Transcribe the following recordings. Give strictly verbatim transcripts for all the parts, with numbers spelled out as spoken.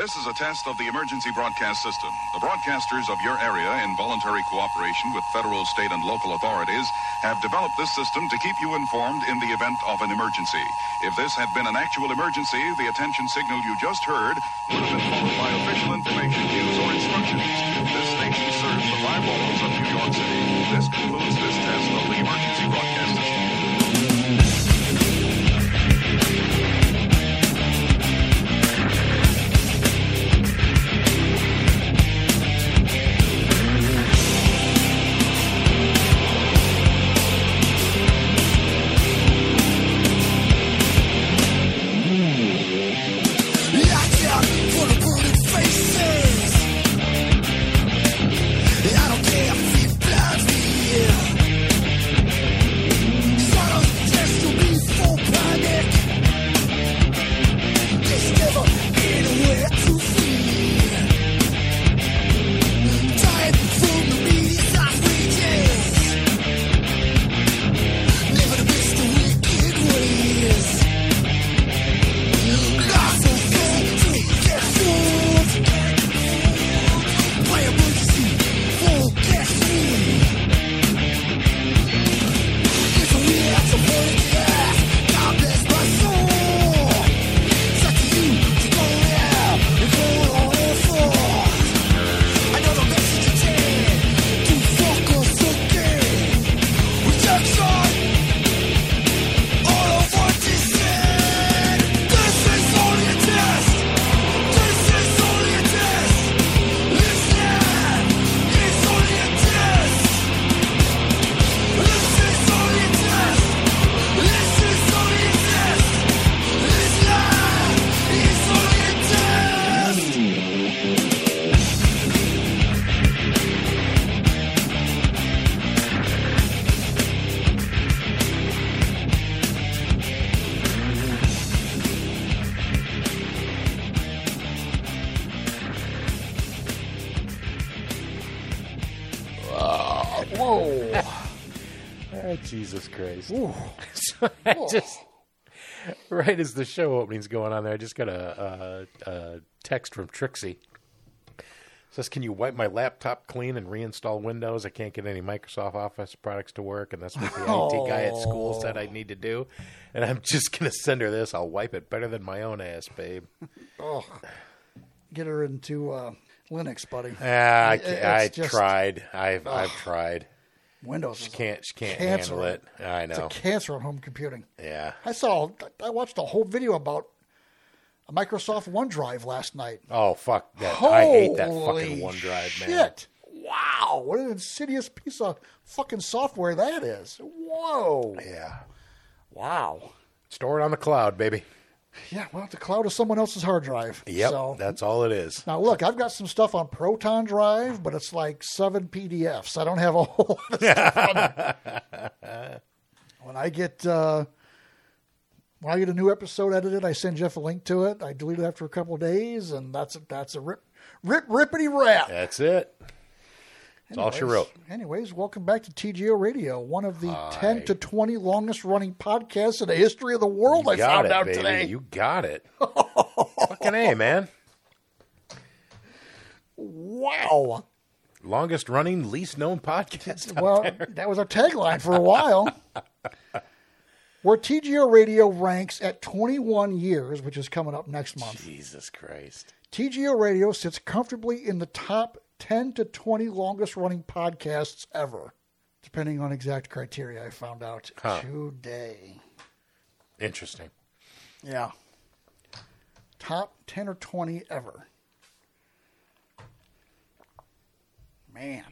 This is a test of the emergency broadcast system. The broadcasters of your area, in voluntary cooperation with federal, state, and local authorities, have developed this system to keep you informed in the event of an emergency. If this had been an actual emergency, the attention signal you just heard would have been followed by official information, news, or instructions. This station serves the five boroughs of New York City. This concludes this test of the emergency broadcast system. Jesus Christ. So I just, right as the show opening's going on there, I just got a, a, a text from Trixie. It says, can you wipe my laptop clean and reinstall Windows? I can't get any Microsoft Office products to work, and that's what the oh. I T guy at school said I need to do. And I'm just going to send her this. I'll wipe it better than my own ass, babe. Oh, get her into uh, Linux, buddy. Yeah, I, it, I just, tried. I've, I've tried. Windows she can't she can't cancer. handle it. I know. It's a cancer on home computing. Yeah. I saw I watched a whole video about a Microsoft OneDrive last night. Oh fuck that. Holy I hate that fucking OneDrive, shit. man. Wow, what an insidious piece of fucking software that is. Whoa. Yeah. Wow. Store it on the cloud, baby. Yeah, well, the cloud is someone else's hard drive. Yep, so. That's all it is. Now, look, I've got some stuff on Proton Drive, but it's like seven P D Fs. I don't have a whole lot of stuff on it. When I get uh, when I get a new episode edited, I send Jeff a link to it. I delete it after a couple of days, and that's a, that's a rip, rip, rippity rap. That's it. That's anyways, all she wrote. Anyways, welcome back to T G O Radio, one of the Hi. ten to twenty longest running podcasts in the history of the world. You I got found it, out baby. today. You got it. Fucking A, man. Wow. Longest running, least known podcast. Well, there. That was our tagline for a while. Where T G O Radio ranks at twenty-one years, which is coming up next month. Jesus Christ. T G O Radio sits comfortably in the top ten to twenty longest running podcasts ever, depending on exact criteria I found out huh. today. Interesting. Yeah. Top ten or twenty ever. Man.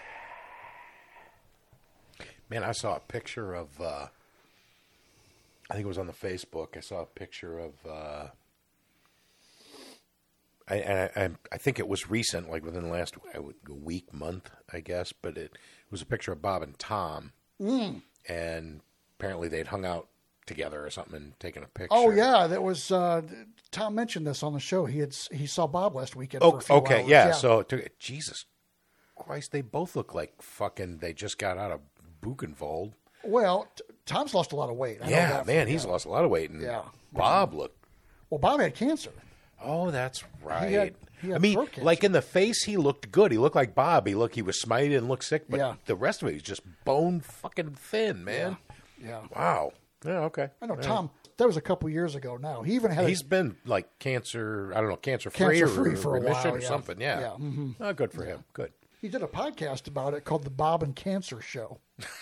Man, I saw a picture of, uh, I think it was on the Facebook, I saw a picture of, uh, I, I, I think it was recent, like within the last week, month, I guess, but it, it was a picture of Bob and Tom, mm. and apparently they'd hung out together or something and taken a picture. Oh yeah, that was uh, Tom mentioned this on the show. He had he saw Bob last weekend. Oh, for a few okay, hours. yeah. yeah. So to, Jesus Christ, they both look like fucking. They just got out of Buchenwald. Well, t- Tom's lost a lot of weight. I yeah, know that man, from, he's yeah. lost a lot of weight, and yeah. Bob looked. Well, Bob had cancer. Oh, that's right. He had- he had I mean, throat cancer. like in the face, he looked good. He looked like Bob. He looked, he was smiley, he didn't look sick, but Yeah. the rest of it, he's just bone fucking thin, man. Yeah. Wow. Yeah, okay. I know Yeah. Tom. That was a couple years ago. Now he even had. He's a, been like cancer, I don't know, cancer free Cancer-free or for a remission while, or yeah. something. Yeah. Yeah, mhm. Oh, good for him. Good. he did a podcast about it called the Bob and Cancer Show.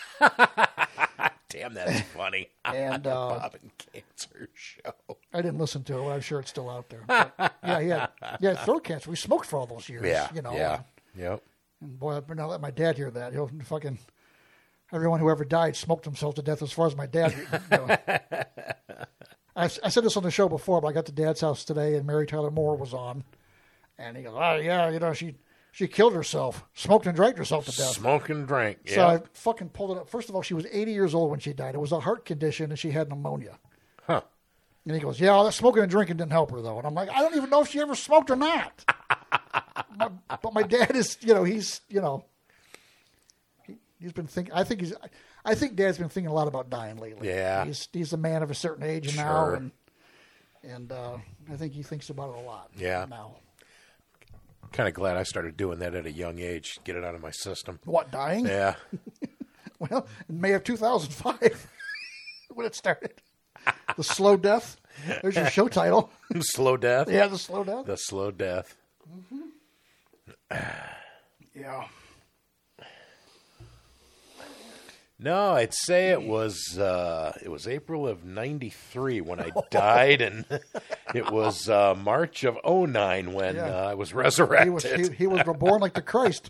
Damn, that's funny. And, The uh, Bob and Cancer Show. I didn't listen to it, but I'm sure it's still out there. But, yeah, he had, he had throat cancer. We smoked for all those years. Yeah. you know. Yeah. Yep. And boy, I better not let my dad hear that. He'll fucking. Everyone who ever died smoked themselves to death. As far as my dad. You know. I, I said this on the show before, but I got to Dad's house today, and Mary Tyler Moore was on, and he goes, "Oh yeah, you know she she killed herself, smoked and drank herself to death." Smoke and drink. Yeah. So I fucking pulled it up. First of all, she was eighty years old when she died. It was a heart condition, and she had pneumonia. Huh. And he goes, "Yeah, all that smoking and drinking didn't help her, though." And I'm like, I don't even know if she ever smoked or not. my, but my dad is, you know, he's, you know, he, he's been thinking. I think he's, I think Dad's been thinking a lot about dying lately. Yeah. He's he's a man of a certain age now, Sure. and and uh, I think he thinks about it a lot. Yeah. Now, Kind of glad I started doing that at a young age. Get it out of my system. what dying? Yeah. Well, in May of two thousand five, when it started, the slow death. There's your show title. Slow death. Yeah, the slow death. The slow death. Yeah. No, I'd say it was uh, it was April of ninety-three when I died, and it was uh, March of oh nine when Yeah. uh, I was resurrected. He was he, he was reborn like the Christ.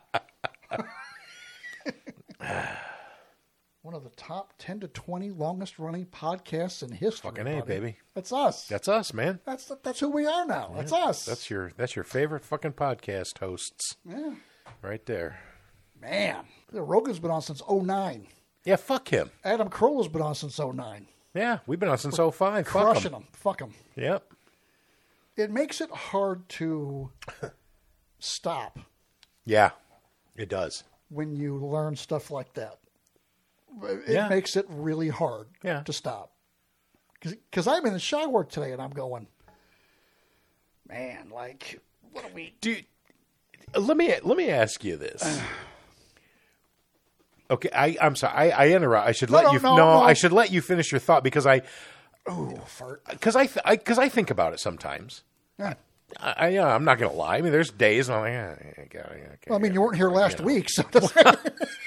One of the top ten to twenty longest running podcasts in history. Fucking A, buddy. baby. That's us. That's us, man. That's that's who we are now. That's us. That's your that's your favorite fucking podcast hosts, yeah. right there. Man, Rogan's been on since oh nine. Yeah, fuck him. Adam Carolla's been on since oh nine. Yeah, we've been on since oh five. Fuck Crushing him. them. Fuck them. Yep. It makes it hard to stop Yeah, it does. when you learn stuff like that. It Yeah. makes it really hard Yeah. to stop. Because I'm in the shower today and I'm going, man, like, what are we... Dude, let me let me ask you this. Okay, I, I'm sorry. I, I interrupt. I should No, let no, you. no, No, no. I should let you finish your thought because I, Oh, fart. because I, because I, 'cause I think about it sometimes. Yeah. I, I yeah, I'm not gonna lie. I mean, there's days I'm like, yeah, yeah, yeah, okay, Well, I mean, you weren't here last know. week, so that's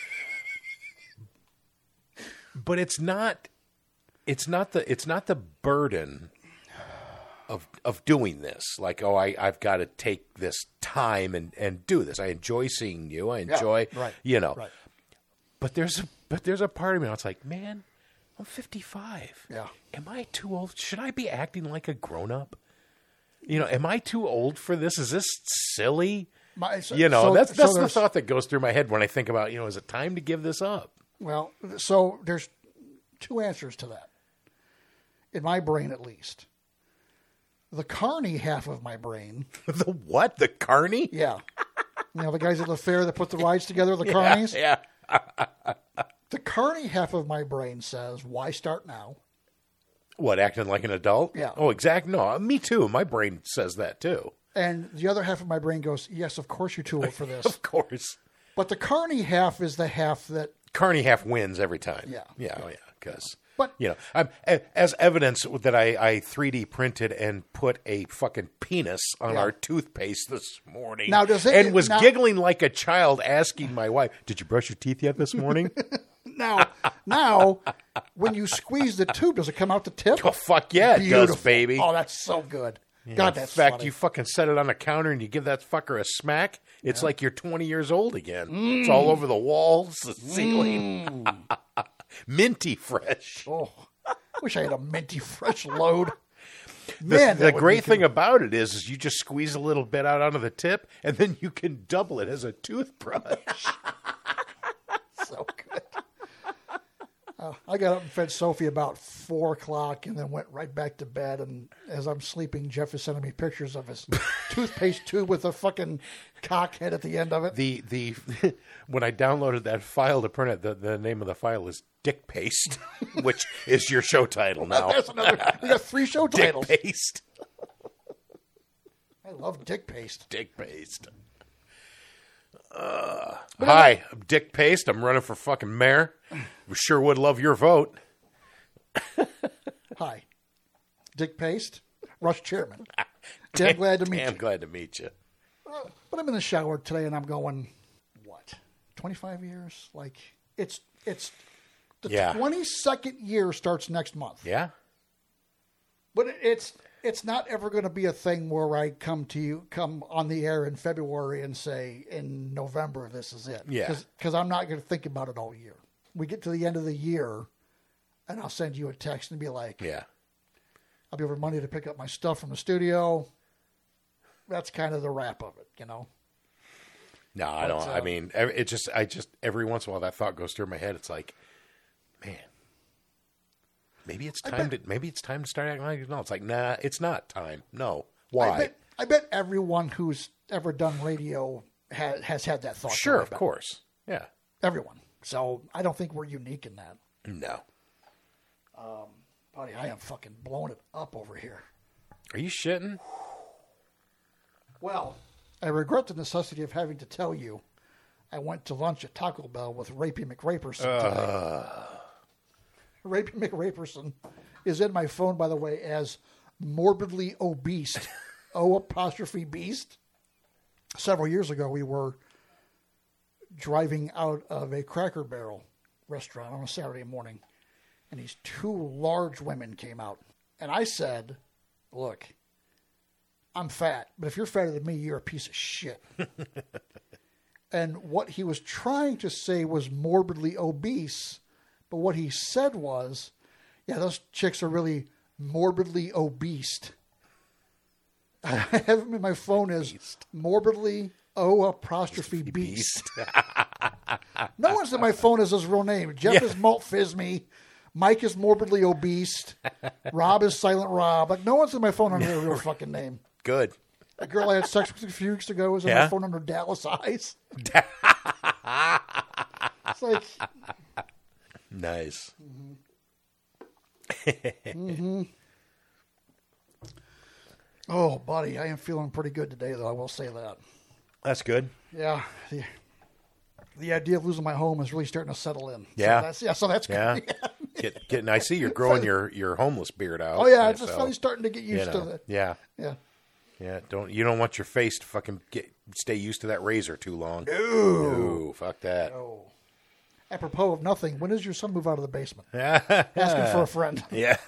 but it's not. It's not the. It's not the burden of of doing this. Like, oh, I I've got to take this time and and do this. I enjoy seeing you. I enjoy, right, you know. right. But there's a but there's a part of me that's like, man, I'm fifty-five. Yeah. Am I too old? Should I be acting like a grown up? You know, am I too old for this? Is this silly? My, so, You know, so- that's so that's the there's- thought that goes through my head when I think about, you know, is it time to give this up? Well, so there's two answers to that. In my brain, at least. The carny half of my brain, The what? The carny? yeah. You know, the guys at the fair that put the rides together, the carnies? Yeah. The carny half of my brain says, why start now? What, acting like an adult? Yeah. Oh, exact. No, me too. My brain says that too. And the other half of my brain goes, yes, of course you're too old for this. Of course. But the carny half is the half that, Carney half wins every time. Yeah. Yeah. Oh, yeah. Because, But- you know, I'm, a- as evidence that I, I three D printed and put a fucking penis on Yeah. our toothpaste this morning. Now, does it- and was now- giggling like a child asking my wife, did you brush your teeth yet this morning? now, now, when you squeeze the tube, does it come out the tip? Oh, fuck yeah, it does, Beautiful. baby. Oh, that's so good. God, In that's fact, funny. you fucking set it on the counter and you give that fucker a smack. It's like you're twenty years old again. It's all over the walls, the ceiling. Minty fresh. Oh, wish I had a minty fresh load. The, Man, the that would great be thing good. about it is, is you just squeeze a little bit out onto the tip, and then you can double it as a toothbrush. So good. Uh, I got up and fed Sophie about four o'clock and then went right back to bed. And as I'm sleeping, Jeff is sending me pictures of his toothpaste tube with a fucking cock head at the end of it. the the when I downloaded that file to print it, the, the name of the file is Dick Paste, which is your show title now. That's another. We got three show Dick titles. Paste. I love dick paste. Dick Paste. Uh, hi, I'm Dick Paste. I'm running for fucking mayor. We sure would love your vote. Hi. Dick Paste, Rush Chairman. Damn glad to meet Damn you. glad to meet you. Uh, but I'm in the shower today and I'm going, what? twenty-five years? Like, it's, it's, the Yeah. twenty-second year starts next month. Yeah? But it's it's not ever going to be a thing where I come to you, come on the air in February and say, in November, this is it. Yeah. Because I'm not going to think about it all year. We get to the end of the year, and I'll send you a text and be like, Yeah. I'll be over Monday to pick up my stuff from the studio. That's kind of the wrap of it, you know? No, I But, don't. uh, I mean, ev- it just, I just, every once in a while that thought goes through my head. It's like, man, maybe it's I time bet- to, maybe it's time to start acting like, no, it's like, nah, it's not time. No. Why? I bet, I bet everyone who's ever done radio ha- has had that thought. Sure, I of bet. course. Yeah. Everyone. So I don't think we're unique in that. No. Buddy, I am fucking blowing it up over here. Are you shitting? Well, I regret the necessity of having to tell you I went to lunch at Taco Bell with Rapey McRaperson today. Rapey McRaperson is in my phone, by the way, as morbidly obese. O apostrophe beast. Several years ago, we were driving out of a Cracker Barrel restaurant on a Saturday morning, and these two large women came out. And I said, look, I'm fat, but if you're fatter than me, you're a piece of shit. And what he was trying to say was morbidly obese, but what he said was, yeah, those chicks are really morbidly obese. I have him in my phone as morbidly O apostrophe beast. No one's in my phone as his real name. Jeff Yeah. is Malt Fizme. Mike is morbidly obese. Rob is Silent Rob. Like, no one's in my phone under their real fucking name. Good. The girl I had sex with a few weeks ago was in Yeah? my phone under Dallas Eyes. It's like, Nice. oh, buddy, I am feeling pretty good today, though. I will say that. That's good. Yeah. The, the idea of losing my home is really starting to settle in. Yeah. So that's, yeah, so that's Yeah. good. Get, getting, I see you're growing your, your homeless beard out. Oh, yeah, it's just so, finally starting to get you used know, to it. Yeah. Yeah. Yeah. Don't, you don't want your face to fucking get, stay used to that razor too long. Ooh. Ooh, fuck that. Oh. Apropos of nothing, when does your son move out of the basement? Yeah. Asking for a friend. Yeah.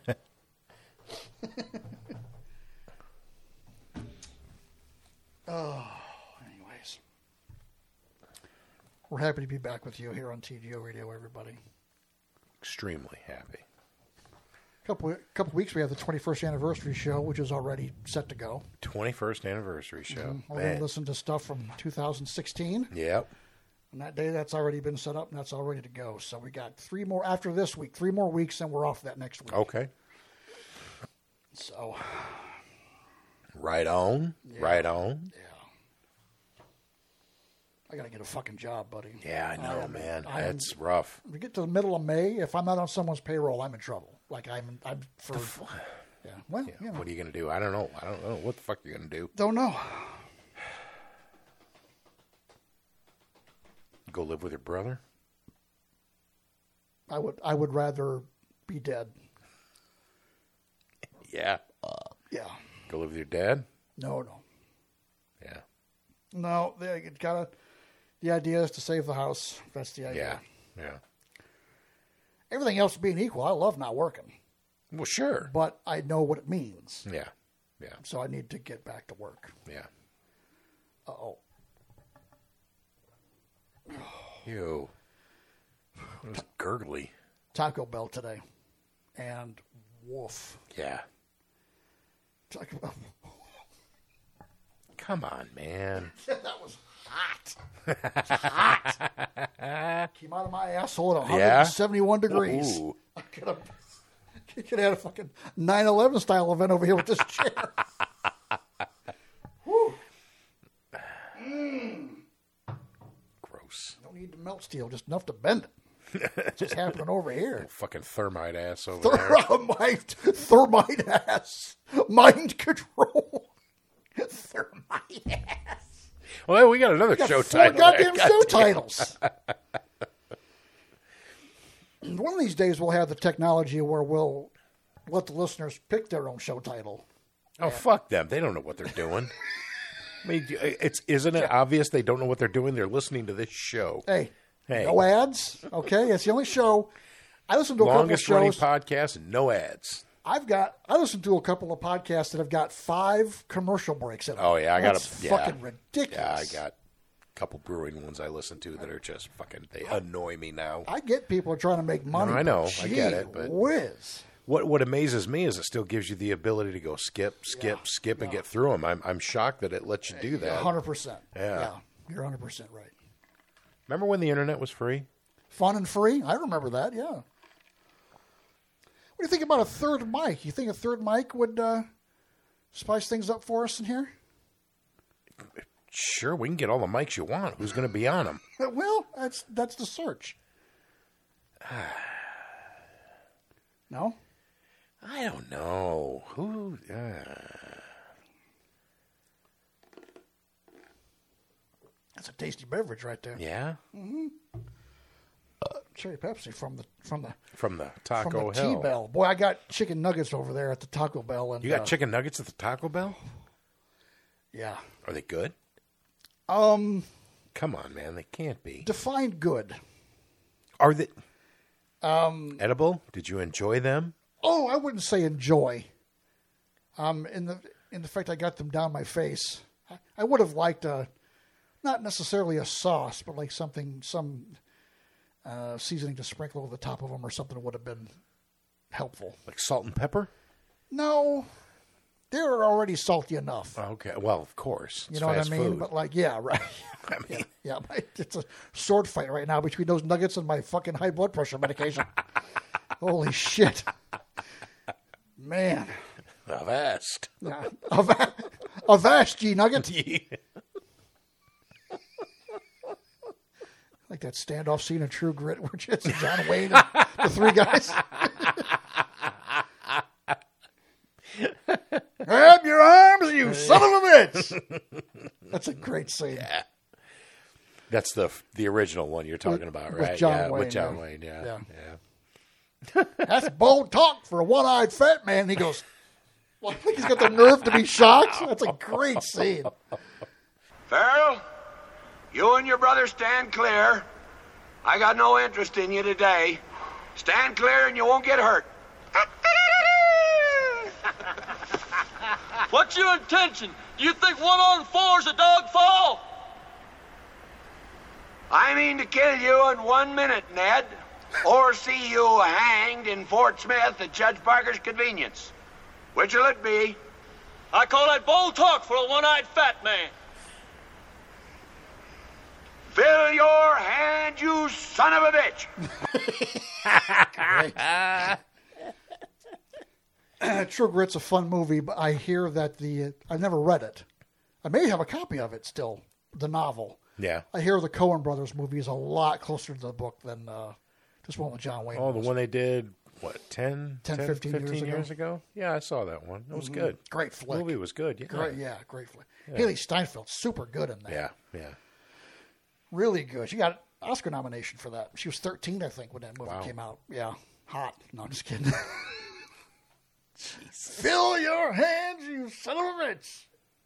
Anyways. We're happy to be back with you here on T G O Radio, everybody. Extremely happy. couple couple weeks we have the twenty-first anniversary show, which is already set to go. twenty-first anniversary show. We're going to Man. listen to stuff from two thousand sixteen. Yep. And that day, that's already been set up, and that's all ready to go. So we got three more after this week, three more weeks, and we're off that next week. Okay. So, Right on. Right on. yeah. I got to get a fucking job, buddy. Yeah, I know, am- man. I am- That's rough. we get to the middle of May, if I'm not on someone's payroll, I'm in trouble. Like, I'm, I'm for, yeah. Well, Yeah, you know, what are you going to do? I don't know. I don't know what the fuck you're going to do. don't know. Go live with your brother? I would, I would rather be dead. Yeah. Yeah. Go live with your dad? No, no. Yeah. No, they gotta. The idea is to save the house. That's the idea. Yeah. Yeah. Everything else being equal, I love not working, Well, sure. but I know what it means, Yeah. Yeah. so I need to get back to work. Yeah. Uh oh. Ew. It was gurgly. Taco Bell today, and woof. Yeah. Taco Bell. Come on, man. That was hot. It's hot. Came out of my asshole at Yeah? one seventy-one degrees. Ooh. I could have. You could have had a fucking nine eleven style event over here with this chair. Whew. Gross. Don't need to melt steel, just enough to bend it. It's just happening over here. Fucking thermite ass over there. Thermite, thermite ass, mind control, Clear my ass. Well, we got another We got show four title. goddamn there. show titles. One of these days we'll have the technology where we'll let the listeners pick their own show title. Oh, fuck them. They don't know what they're doing. I mean, it's isn't it obvious they don't know what they're doing? They're listening to this show. Hey, Hey. no ads. Okay, it's the only show. I listen to a Longest couple running of shows. podcast and no ads. I've got. I listen to a couple of podcasts that have got five commercial breaks in them. Oh, yeah, I got That's a- yeah. fucking ridiculous. Yeah, I got a couple brewing ones I listen to that are just fucking, they annoy me now. I get people are trying to make money. No, I know. but I get gee it, but- whiz. What what amazes me is it still gives you the ability to go skip, skip, Yeah, skip, and yeah. get through them. I'm I'm shocked that it lets you do that. hundred percent. Yeah. Yeah, you're hundred percent right. Remember when the internet was free? Fun and free. I remember that. Yeah. What do you think about a third mic? You think a third mic would uh, spice things up for us in here? Sure, we can get all the mics you want. Who's going to be on them? Well, that's that's the search. No. I don't know. Who? Uh... That's a tasty beverage right there. Yeah, Cherry Pepsi from the from the from the from Taco the Hell. T-Bell. Boy, I got chicken nuggets over there at the Taco Bell, and You got uh, chicken nuggets at the Taco Bell? Yeah. Are they good? Um, Come on, man. They can't be. define good. Are they Um, edible? Did you enjoy them? oh, I wouldn't say enjoy. Um, in the in the fact I got them down my face, I, I would have liked a, not necessarily a sauce, but like something some uh, seasoning to sprinkle over the top of them or something would have been helpful. Like salt and pepper? No, they're already salty enough. Okay. Well, of course. You It's know what I fast mean? food. But like, yeah, right. I mean, Yeah, my, it's a sword fight right now between those nuggets and my fucking high blood pressure medication. Holy shit. Man. Avast. Yeah. Ava- Avast, G Nugget. Like that standoff scene in True Grit where it's John Wayne and the three guys. Grab your arms, you son of a bitch. That's a great scene. That's the the original one you're talking about, with right? John yeah, Wayne, with John yeah. Wayne. Yeah, Yeah. yeah. That's bold talk for a one-eyed fat man. And he goes, well, I think he's got the nerve to be shocked. That's a great scene. Farrell, you and your brother stand clear. I got no interest in you today. Stand clear and you won't get hurt. What's your intention? Do you think one on four is a dog fall? I mean to kill you in one minute, Ned, or see you hanged in Fort Smith at Judge Parker's convenience. Which'll it be? I call that bold talk for a one-eyed fat man. Fill your hand, you son of a bitch. True Grit's a fun movie, but I hear that the I've never read it. I may have a copy of it still, the novel. Yeah. I hear the Coen Brothers movie is a lot closer to the book than uh, this one with John Wayne. Oh, the was. one they did, what, ten, ten, fifteen years ago. years ago? Yeah, I saw that one. It was good. Great The flick. movie was good. Yeah. Great, yeah, great flick. Haley Steinfeld, super good in that. Yeah, yeah. Really good. She got an Oscar nomination for that. She was thirteen, I think, when that movie Wow. came out. Yeah, hot. No, I'm just kidding. Fill your hands, you son of a bitch.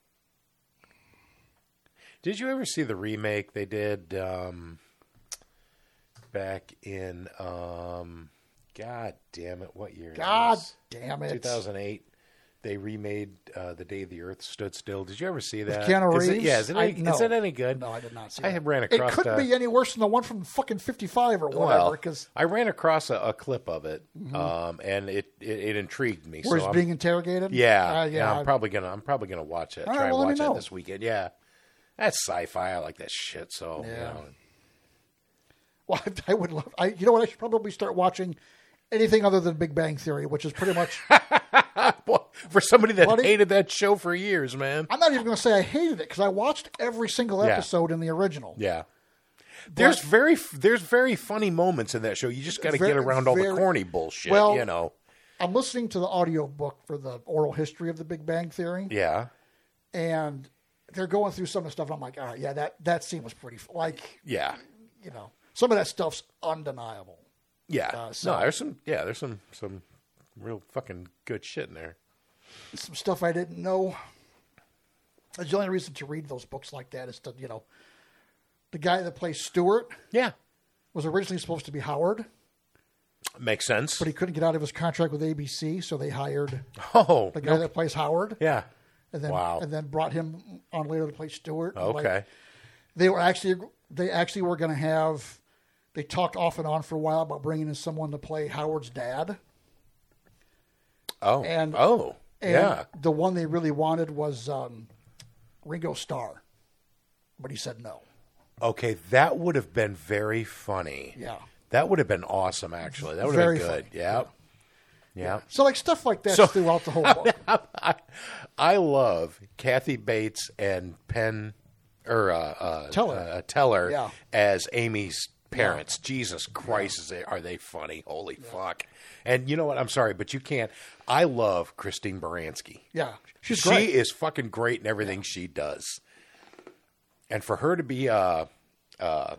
Did you ever see the remake they did um, back in, um, God damn it, what year? God is damn it. two thousand eight. They remade uh, The Day the Earth Stood Still. Did you ever see that? Keanu Is it- Reeves? yeah, is it, I- any, no. is it any good? No, I did not see I it. had ran It across couldn't the- be any worse than the one from fucking fifty-five or whatever. Well, Because I ran across a, a clip of it, um, and it, it, it intrigued me. where so he's I'm- being interrogated. yeah, Uh, yeah, yeah. I'm probably gonna I'm probably gonna watch it. All Try right, and well, let watch me it know. this weekend. Yeah, that's sci-fi. I like that shit. So Yeah. you know. Well, I would love. I, you know what? I should probably start watching anything other than Big Bang Theory, which is pretty much. Boy, for somebody that Buddy? hated that show for years, man. I'm not even going to say I hated it because I watched every single Yeah. episode in the original. Yeah. There's very there's very funny moments in that show. You just got to Very- get around all the very- corny bullshit, Well- you know. I'm listening to the audio book for the oral history of the Big Bang Theory, Yeah. and they're going through some of the stuff. And I'm like, all right, yeah, that, that scene was pretty, like, Yeah. you know, some of that stuff's undeniable. Yeah. Uh, so- no, there's some, yeah, there's some, some real fucking good shit in there. Some stuff I didn't know. The only reason to read those books like that is to, you know, the guy that plays Stuart Yeah. was originally supposed to be Howard, Makes sense. but he couldn't get out of his contract with A B C, so they hired oh. the guy that plays Howard. Yeah. And then, Wow. and then brought him on later to play Stuart. Okay. Like, they were actually, they actually were going to have, they talked off and on for a while about bringing in someone to play Howard's dad. oh. and- oh. And yeah. the one they really wanted was um, Ringo Starr, but he said no. Okay, that would have been very funny. Yeah. That would have been awesome, actually. That would have Very been good. funny. Yeah. Yeah. So like stuff like that So- throughout the whole book. I, I love Kathy Bates and Penn or uh, uh, Teller. uh, Teller Yeah. as Amy's parents. Jesus Christ, is they, are they funny? Holy fuck! And you know what? I'm sorry, but you can't. I love Christine Baranski. Yeah, she's she great. is fucking great in everything she does. And for her to be uh, uh,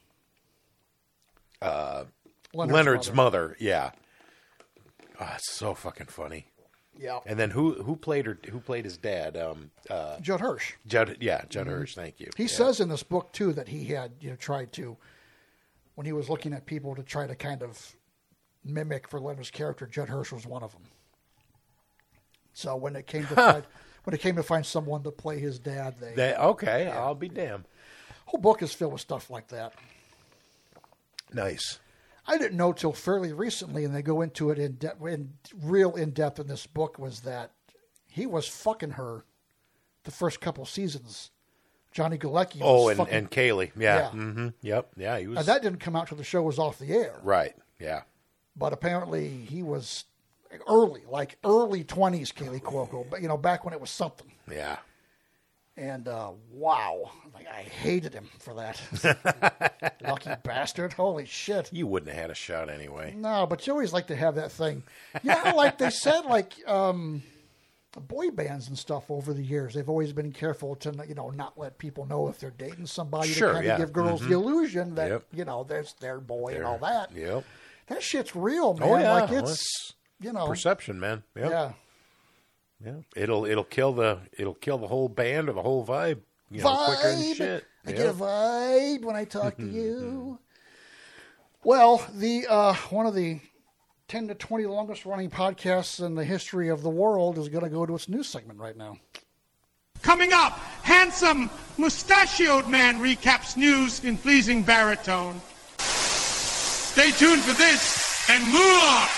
uh, Leonard's, Leonard's mother. mother, yeah, oh, it's so fucking funny. Yeah. And then who who played her? Who played his dad? Um, uh, Judd Hirsch. Judd. Yeah, Judd Hirsch. Thank you. He Yeah. says in this book too that he had you know tried to, when he was looking at people to try to kind of mimic for Leonard's character, Judd Hirsch was one of them. So when it came to find, when it came to find someone to play his dad, they They, okay, I'll be damned. whole book is filled with stuff like that. Nice. I didn't know till fairly recently, and they go into it in, de- in real in depth in this book, was that he was fucking her the first couple seasons. Johnny Galecki. Oh, was and, fucking, and Kaylee. Yeah. Yeah. Mm-hmm. Yep. Yeah, he was. and that didn't come out till the show was off the air. right. Yeah. But apparently he was early, like early twenties, Kaylee Cuoco, but you know, back when it was something. Yeah. And uh, wow, like I hated him for that. Lucky bastard! Holy shit! You wouldn't have had a shot anyway. No, but you always like to have that thing. Yeah, like they said, like um, boy bands and stuff over the years, they've always been careful to you know not let people know if they're dating somebody Sure, to kind yeah. of give girls Mhm. the illusion that Yep. you know there's their boy and There. all that. Yep. That shit's real, man. Oh yeah. Like Well, it's it's you know perception, man. Yep. yeah. Yeah. It'll it'll kill the it'll kill the whole band or the whole vibe. You know, quicker than Vibe. shit. I Yep. get a vibe when I talk to you. Well, the uh, one of the ten to twenty longest running podcasts in the history of the world is going to go to its news segment right now. Coming up, handsome, mustachioed man recaps news in pleasing baritone. Stay tuned for this and more.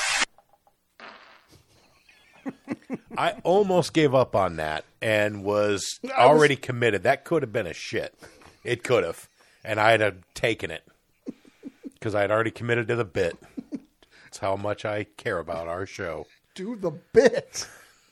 I almost gave up on that and was I was- already committed. That could have been a shit. It could have. And I'd have taken it because I'd already committed to the bit. That's how much I care about our show. Do the bit.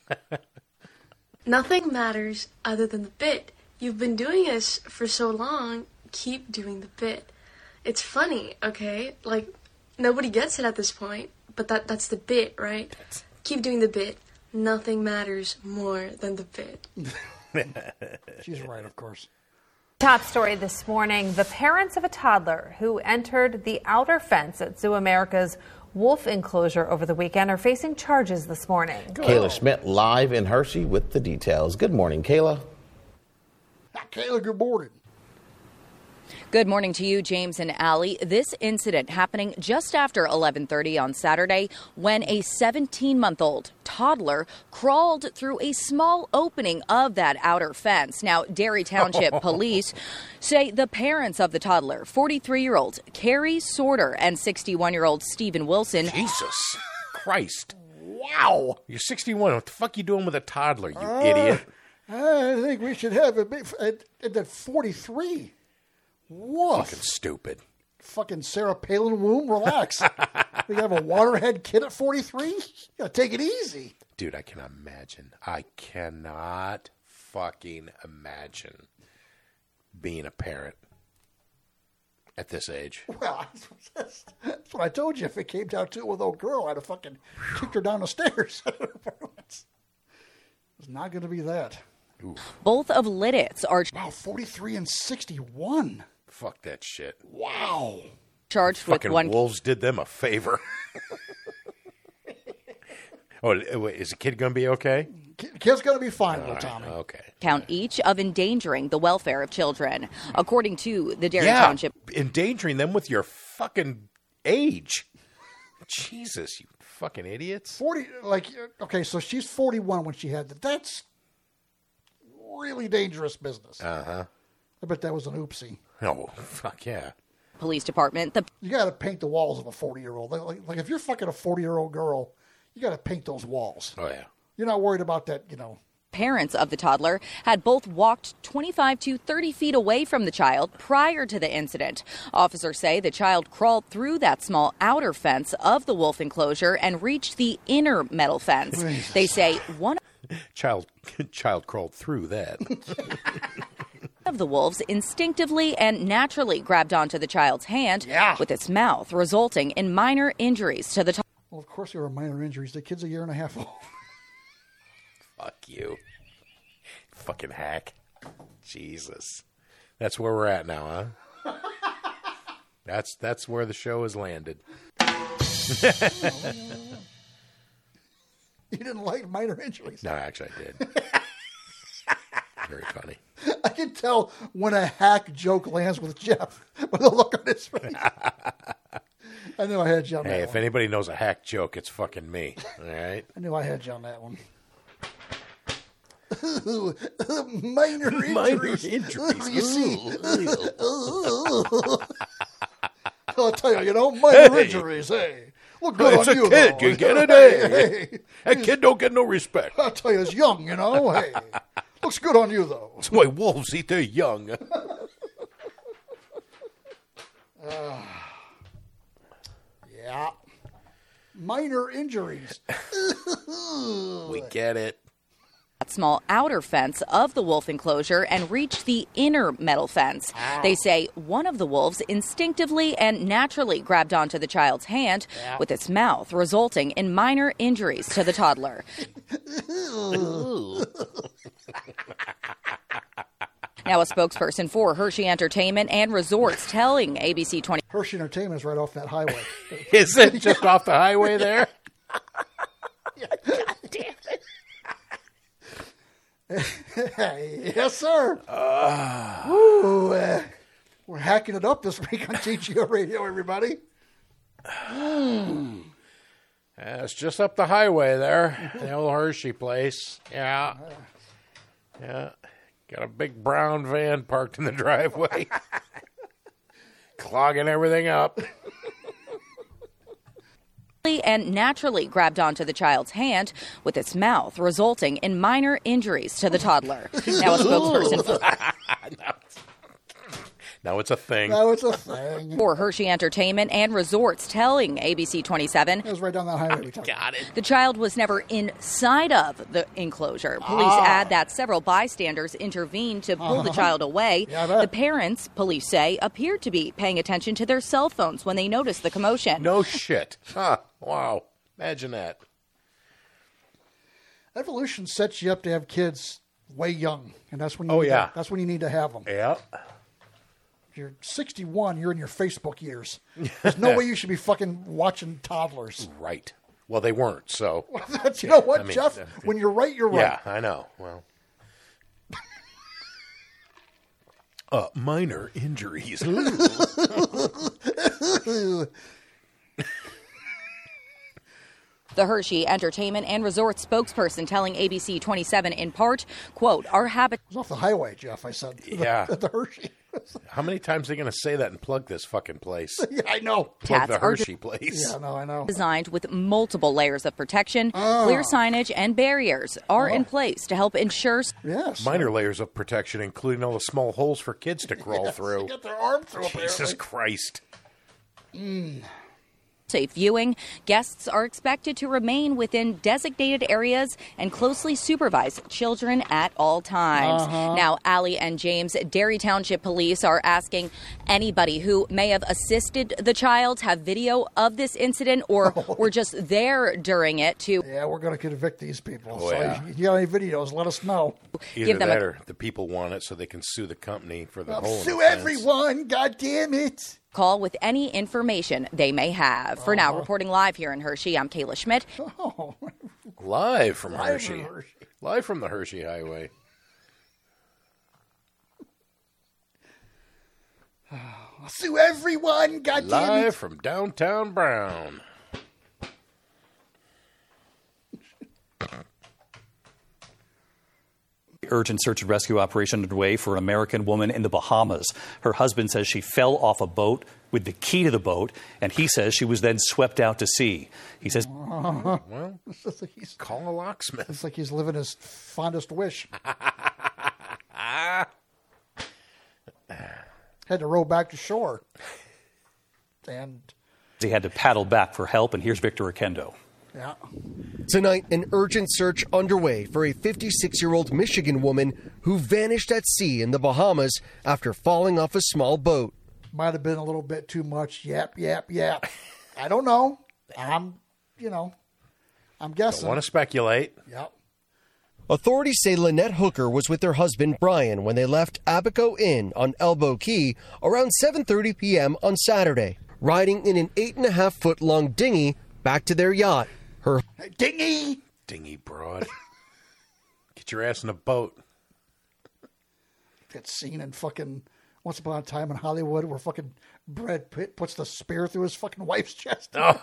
Nothing matters other than the bit. You've been doing this for so long, keep doing the bit. It's funny, okay? Like, nobody gets it at this point, but that that's the bit, right? Keep doing the bit. Nothing matters more than the bit. She's right, of course. Top story this morning, the parents of a toddler who entered the outer fence at Zoo America's wolf enclosure over the weekend are facing charges this morning. Kayla Schmidt live in Hershey with the details. Good morning, Kayla. Hi, Kayla, good morning. Good morning to you, James and Allie. This incident happening just after eleven thirty on Saturday when a seventeen-month-old toddler crawled through a small opening of that outer fence. Now, Derry Township police say the parents of the toddler, forty-three-year-old Carrie Sorter and sixty-one-year-old Stephen Wilson. Jesus Christ. Wow. You're sixty-one. What the fuck you doing with a toddler, you Uh, idiot? I think we should have a bit at, at that forty-three. Woof. Fucking stupid. Fucking Sarah Palin womb, relax. We have a waterhead kid at forty-three? You gotta take it easy. Dude, I cannot imagine. I cannot fucking imagine being a parent at this age. Well, that's, that's what I told you. If it came down to it with old girl, I'd have fucking kicked her down the stairs. It's not going to be that. Oof. Both of Lidditz are wow, forty-three and sixty-one. Fuck that shit. Wow. Charged Fucking with one. wolves did them a favor. Oh, wait, is the kid going to be okay? Kid's going to be fine, little Tommy. Okay. Count each of endangering the welfare of children, according to the Dairy Yeah, Township. endangering them with your fucking age. Jesus, you fucking idiots. forty, like, okay, so she's forty-one when she had that. That's really dangerous business. Uh-huh. I bet that was an oopsie. Oh, fuck yeah. Police department. The You got to paint the walls of a forty-year-old. Like, like, like if you're fucking a forty-year-old girl, you got to paint those walls. Oh, yeah. You're not worried about that, you know. parents of the toddler had both walked twenty-five to thirty feet away from the child prior to the incident. Officers say the child crawled through that small outer fence of the wolf enclosure and reached the inner metal fence. Jesus. They say one Child, child crawled through that. of the wolves instinctively and naturally grabbed onto the child's hand Yeah. with its mouth, resulting in minor injuries to the toddler. Well, of course there were minor injuries. The kid's a year and a half old. Fuck you. Fucking hack. Jesus. That's where we're at now, huh? That's that's where the show has landed. You didn't like minor injuries. No, actually I did. Very funny. I can tell when a hack joke lands with Jeff with a look on his face. I knew I had you on Hey, that if one. anybody knows a hack joke, it's fucking me. All right? I knew I had you on that one. Minor injuries. Minor injuries. You see, Ooh. I'll tell you, you know, minor Hey. injuries. Hey, look good It's on a you, kid. though. You get it? Hey, Hey. hey. That kid don't get no respect. I'll tell you, it's young, you know. Hey, looks good on you, though. That's why wolves eat their young. Uh, yeah. Minor injuries. We get it. That small outer fence of the wolf enclosure and reached the inner metal fence. They say one of the wolves instinctively and naturally grabbed onto the child's hand with its mouth, resulting in minor injuries to the toddler. Now, a spokesperson for Hershey Entertainment and Resorts telling A B C twenty. Hershey Entertainment is right off that highway. Is it just off the highway there? God damn it. Yes, sir. Uh, Ooh, uh, we're hacking it up this week on T G O Radio, everybody. Yeah, it's just up the highway there. The old Hershey place. Yeah. Yeah. Got a big brown van parked in the driveway. Clogging everything up. And naturally grabbed onto the child's hand with its mouth, resulting in minor injuries to the toddler. Now, a spokesperson for, Now it's a thing. Now it's a thing. for Hershey Entertainment and Resorts telling A B C twenty-seven. It was right down that highway we talked Got it. The child was never inside of the enclosure. Police Ah. add that several bystanders intervened to pull the Uh-huh. child away. Yeah, I bet. The parents, police say, appeared to be paying attention to their cell phones when they noticed the commotion. No shit. Huh. Wow. Imagine that. Evolution sets you up to have kids way young, and that's when you Oh, need yeah. to, that's when you need to have them. Yeah. If you're sixty-one, you're in your Facebook years. There's no way you should be fucking watching toddlers. Right. Well, they weren't, so. That's, you know what, I mean, Jeff? uh, When you're right, you're Yeah, right. I know. Well. Uh, minor injuries. The Hershey Entertainment and Resorts spokesperson telling A B C twenty-seven in part, quote, our habit. It was off the highway, Jeff, I said. Yeah. At the Hershey. How many times are they going to say that and plug this fucking place? Yeah, I know. Plug Cats the are Hershey place. Yeah, no, I know. Designed with multiple layers of protection, Ah. clear signage, and barriers are Oh. in place to help ensure. Yes. Minor layers of protection, including all the small holes for kids to crawl Yes, through. They get their arm through, Jesus apparently. Christ. Mm. safe viewing. Guests are expected to remain within designated areas and closely supervise children at all times. Uh-huh. Now, Allie and James, Derry Township Police are asking anybody who may have assisted the child, have video of this incident, or were just there during it to... Yeah, we're going to convict these people. Oh, so yeah. if you got any videos, let us know. Either Give them that a- or the people want it so they can sue the company for the I'll whole sue offense. everyone, God damn it. Call with any information they may have. For now, reporting live here in Hershey, I'm Kayla Schmidt. Oh, Live from Live Hershey. from Hershey. Live from the Hershey Highway. I'll sue everyone, God damn Live it. from downtown Brown. Urgent search and rescue operation underway for an American woman in the Bahamas. Her husband says she fell off a boat with the key to the boat, and he says she was then swept out to sea. He says, Uh-huh. Well, It's like he's, call a locksmith. it's like he's living his fondest wish. Had to row back to shore. And, he had to paddle back for help, and here's Victor Oquendo. yeah. Tonight, an urgent search underway for a fifty-six-year-old Michigan woman who vanished at sea in the Bahamas after falling off a small boat. Might have been a little bit too much yap, yap, yap. I don't know. I'm, you know, I'm guessing. Don't want to speculate. Yep. Authorities say Lynette Hooker was with her husband Brian when they left Abaco Inn on Elbow Key around seven thirty p.m. on Saturday, riding in an eight and a half foot long dinghy back to their yacht. Her dinghy, Dingy broad. Get your ass in a boat. that scene in fucking Once Upon a Time in Hollywood where fucking Brad Pitt puts the spear through his fucking wife's chest. Oh,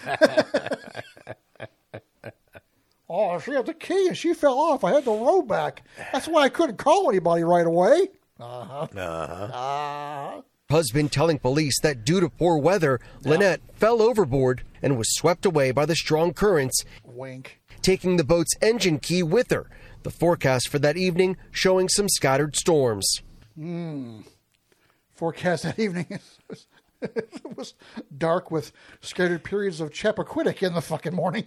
Oh, she had the key and she fell off. I had to row back. That's why I couldn't call anybody right away. Uh-huh. Uh-huh. Uh, husband telling police that due to poor weather, Lynette fell overboard and was swept away by the strong currents, wink. taking the boat's engine key with her. The forecast for that evening showing some scattered storms. Hmm. Forecast that evening was, it was dark with scattered periods of Chappaquiddick in the fucking morning.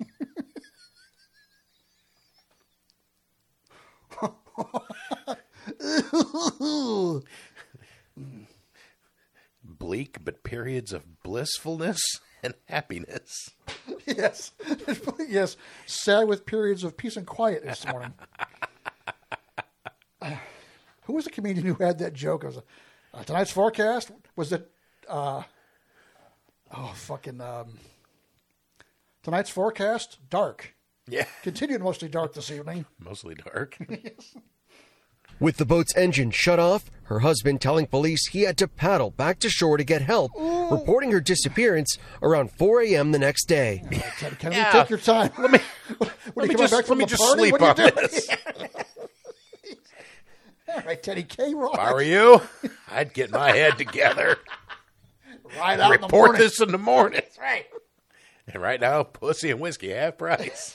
Bleak, but periods of blissfulness and happiness. Yes. Yes. Sad with periods of peace and quiet this morning. Uh, who was the comedian who had that joke? It was, uh, tonight's forecast was it, uh, oh, fucking, um, tonight's forecast, dark. Yeah. Continued mostly dark this evening. Mostly dark. Yes. With the boat's engine shut off, her husband telling police he had to paddle back to shore to get help, Ooh. reporting her disappearance around four a.m. the next day. All right, Teddy, can Yeah. we take your time? Let me, When let you me come just, back let from me the just party, sleep what are on you doing? this. All right, Teddy K. Rock. If I were you, I'd get my head together. Right out in the Report morning. this in the morning. That's right. And right now, pussy and whiskey half price.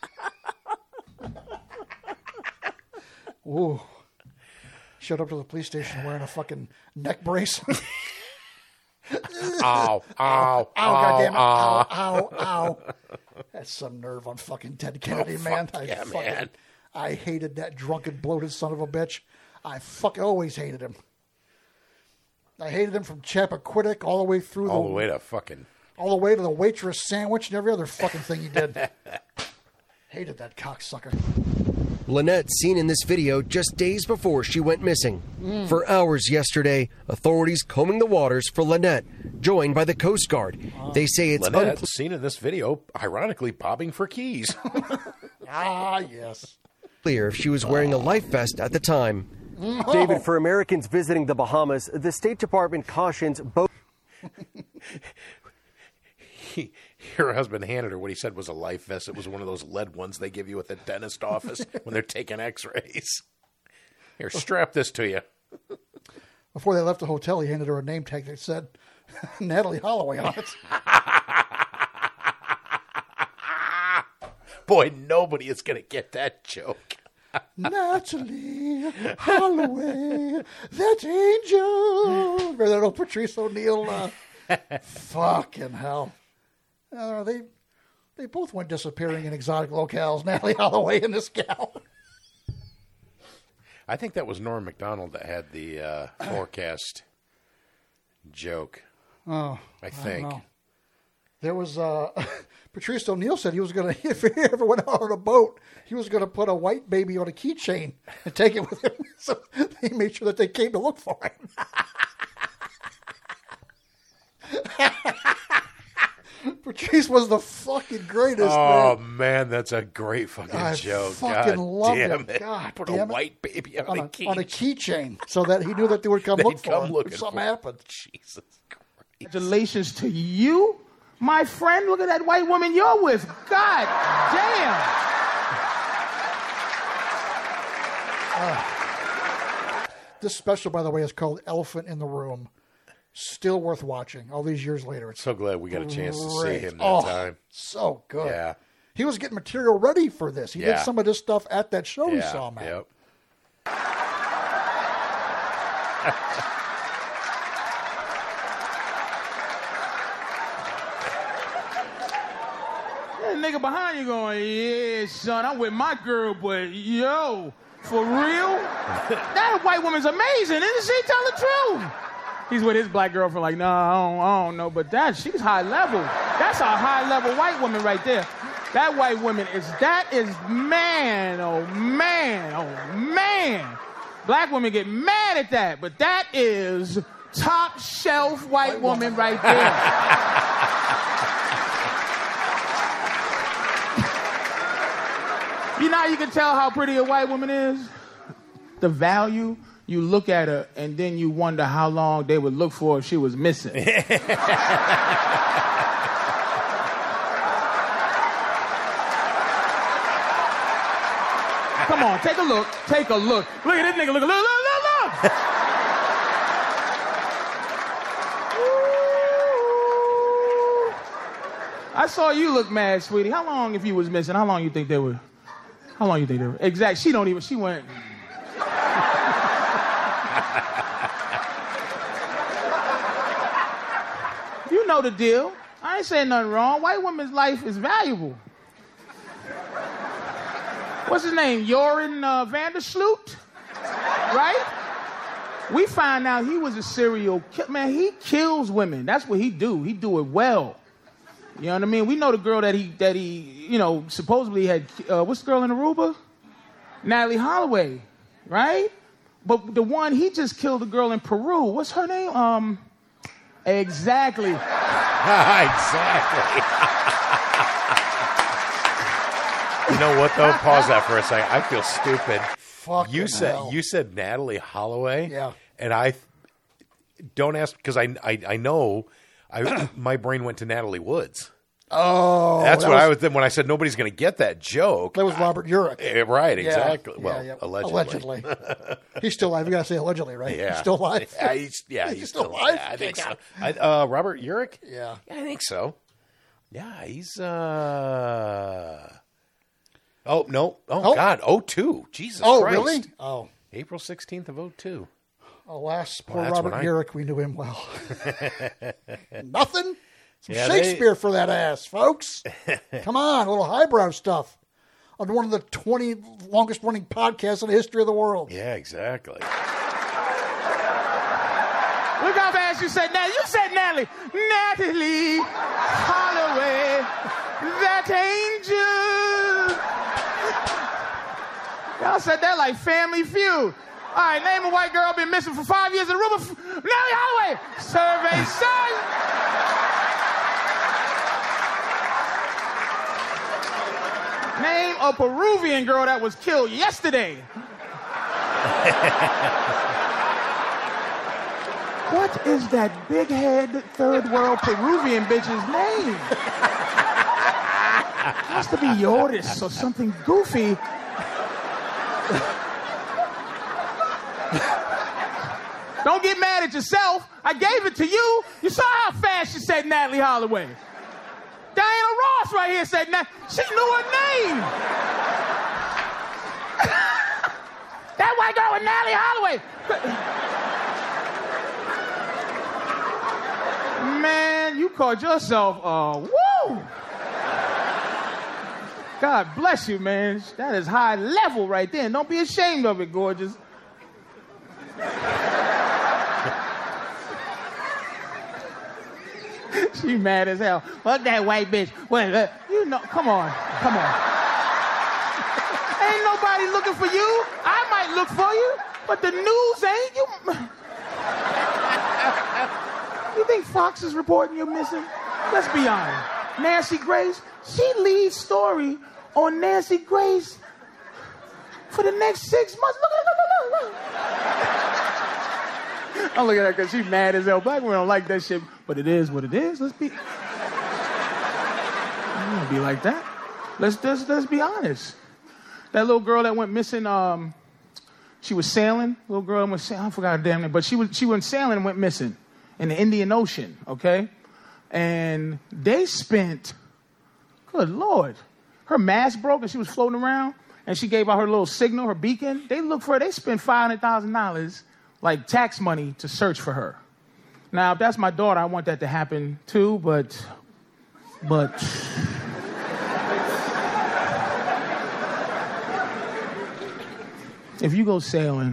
Ooh. Showed up to the police station wearing a fucking neck brace. Ow, ow, ow, Ow, goddammit. ow. Ow, ow, ow. That's some nerve on fucking Ted Kennedy, Oh, man. fuck I yeah, fucking, man. I hated that drunken, bloated son of a bitch. I fucking always hated him. I hated him from Chappaquiddick all the way through All the, the way to fucking... all the way to the waitress sandwich and every other fucking thing he did. Hated that cocksucker. Lynette seen in this video just days before she went missing. Mm. For hours yesterday, authorities combing the waters for Lynette, joined by the Coast Guard. They say it's Lynette, unclear. seen in this video, ironically bobbing for keys. Ah, yes. Clear if she was wearing a life vest at the time. David, for Americans visiting the Bahamas, the State Department cautions both. He, her husband handed her what he said was a life vest. It was one of those lead ones they give you at the dentist office when they're taking x-rays. Here, strap this to you. Before they left the hotel, he handed her a name tag that said Natalie Holloway on it. Boy, nobody is going to get that joke. Natalie Holloway, that angel. Remember that old Patrice O'Neill? Uh, fucking hell. Uh, they they both went disappearing in exotic locales, Natalie Holloway and this gal. I think that was Norm Macdonald that had the uh, forecast joke. Oh, I I think. don't know. There was, uh, Patrice O'Neill said he was going to, if he ever went out on a boat, he was going to put a white baby on a keychain and take it with him. So he made sure that they came to look for him. Patrice was the fucking greatest. Oh, man, man that's a great fucking I joke. fucking God loved damn it. it. God Put damn a it. white baby on, on a a, key. on a keychain so that he knew that they would come They'd look for come him looking if something for him. happened. Jesus Christ. Congratulations to you, my friend. Look at that white woman you're with. God damn. Uh, this special, by the way, is called Elephant in the Room. Still worth watching all these years later. It's so glad we got a chance to see great. him that oh, time. So good. Yeah. He was getting material ready for this. He Yeah. did some of this stuff at that show we Yeah, saw him at. Yep. That nigga behind you going, yeah, son, I'm with my girl, but yo, for real? That white woman's amazing. Isn't she? Tell the truth. He's with his black girlfriend like, no, nah, I, don't, I don't know, but that, she's high level. That's a high level white woman right there. That white woman is, that is, man, oh man, oh man. Black women get mad at that, but that is top shelf white, white woman, woman right there. You know how you can tell how pretty a white woman is? The value. You look at her, and then you wonder how long they would look for if she was missing. Come on, take a look. Take a look. Look at this nigga. Look, look, look, look, look. I saw you look mad, sweetie. How long, if you was missing, how long you think they were? How long you think they were? Exact. She don't even, she went. You know the deal. I ain't saying nothing wrong. White woman's life is valuable. What's his name? Joran uh, Vandersloot? Right? We find out he was a serial killer. Man, he kills women. That's what he do. He do it well. You know what I mean? We know the girl that he, that he, you know, supposedly had, uh, what's the girl in Aruba? Natalie Holloway, right? But the one, he just killed a girl in Peru. What's her name? Um, exactly. Exactly. You know what, though? Pause that for a second. I feel stupid. Fucking you said hell. you said Natalie Holloway. Yeah. And I don't ask because I, I I know I my brain went to Natalie Woods. Oh, that's that what was, I was. Then when I said nobody's going to get that joke, that was Robert Urich. I, right? Yeah, Exactly. yeah, well, yeah. allegedly. Allegedly. He's still alive. You got to say allegedly, right? Yeah. He's still alive. Yeah, he's, yeah, he's, he's still, still alive. Yeah, I think Yeah. so. I, uh, Robert Urich. Yeah. yeah, I think so. Yeah, he's. uh Oh no! Oh, Oh. God! Oh two. Jesus Oh, Christ! really? Oh. April sixteenth of oh two. Alas, poor Well, that's Robert when I- Urich. We knew him well. Nothing? Some Yeah, Shakespeare they- for that ass, folks. Come on, a little highbrow stuff on one of the twenty longest running podcasts in the history of the world. Yeah, exactly. Look how fast you said Natalie. You said Natalie. Natalie Holloway, that angel. Y'all said that like Family Feud. All right, name a white girl been missing for five years in Aruba. Natalie Holloway. Survey says. Name a Peruvian girl that was killed yesterday. What is that big head third world Peruvian bitch's name? It has to be Yoris or something goofy. Don't get mad at yourself. I gave it to you. You saw how fast she said Natalie Holloway. Diana Ross right here said Nat. She knew her name. That white girl with Natalie Holloway. Man, you called yourself, uh, woo! Woo! God bless you, man. That is high level right there. And don't be ashamed of it, gorgeous. She mad as hell. Fuck that white bitch. Wait, uh, you know, come on, come on. Ain't nobody looking for you. I might look for you, but the news ain't. You. You think Fox is reporting you're missing? Let's be honest. Nancy Grace, she leads story on Nancy Grace for the next six months. Look at her, look, look, look. I'm looking at her because she's mad as hell. Black women don't like that shit, but it is what it is. Let's be. It don't be like that. Let's let's let's be honest. That little girl that went missing, um, she was sailing. Little girl went sailing. I forgot her damn name, but she was she went sailing and went missing in the Indian Ocean. Okay, and they spent. Good Lord, her mast broke and she was floating around, and she gave out her little signal, her beacon. They looked for her. They spent five hundred thousand dollars, like tax money, to search for her. Now, if that's my daughter, I want that to happen too, but, but. If you go sailing,